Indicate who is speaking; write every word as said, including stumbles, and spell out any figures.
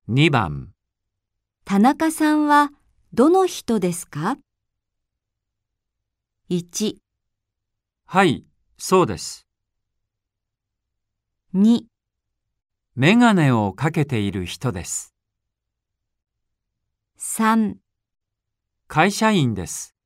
Speaker 1: にばん、
Speaker 2: 田中さんはどの人ですか？いち、
Speaker 1: はい、そうです。
Speaker 2: に、
Speaker 1: メガネをかけている人です。
Speaker 2: さん、
Speaker 1: 会社員です。